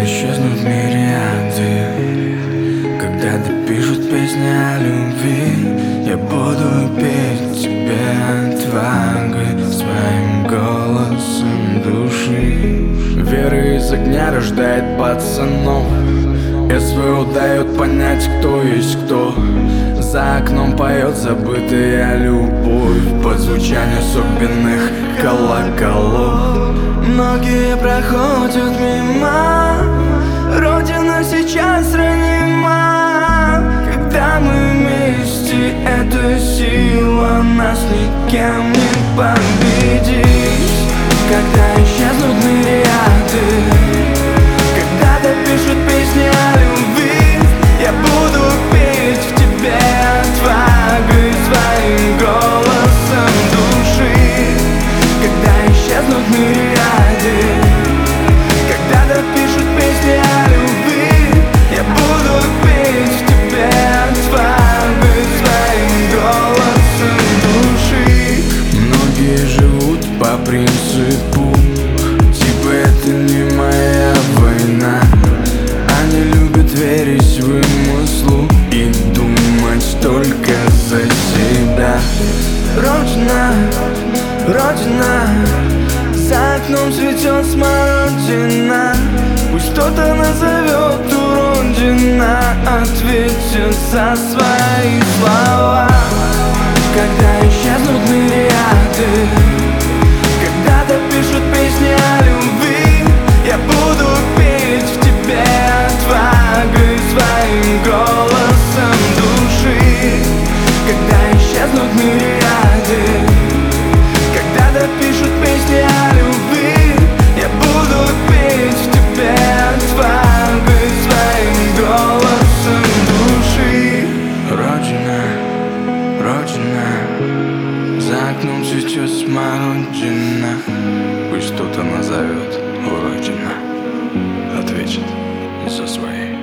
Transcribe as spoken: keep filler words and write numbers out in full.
исчезнут мириады, когда допишут песни о любви, я буду петь тебе отвагой своим голосом души. Вера из огня рождает пацанов, СВО дает понять, кто есть кто. За окном поет забытая любовь под звучание особенных колоколов. Многие проходят мимо, Родина сейчас ранима. Когда мы вместе, эта сила нас никем не победить. Когда исчезнут мириады, когда допишут песни о любви, я буду петь в тебе отвагой своим голосом души. Когда исчезнут мириады, когда допишут песни о любви, я буду петь в тебе отвагой своим голосом души. Многие живут по принципу, типа это не моя война. Они любят верить вымыслу и думать только за себя. Родина, Родина, за окном цветет смородина. Пусть кто-то назовет уродина, ответит за свои слова. Когда исчезнут мириады, когда допишут песни о любви, я буду петь в тебе отвагой своим голосом души. Когда исчезнут мириады, когда допишут песни о любви, я буду петь в тебе отвагой своим голосом души. Родина, Родина, за окном цветет смородина. Пусть кто-то назовет уродина, ответит за свои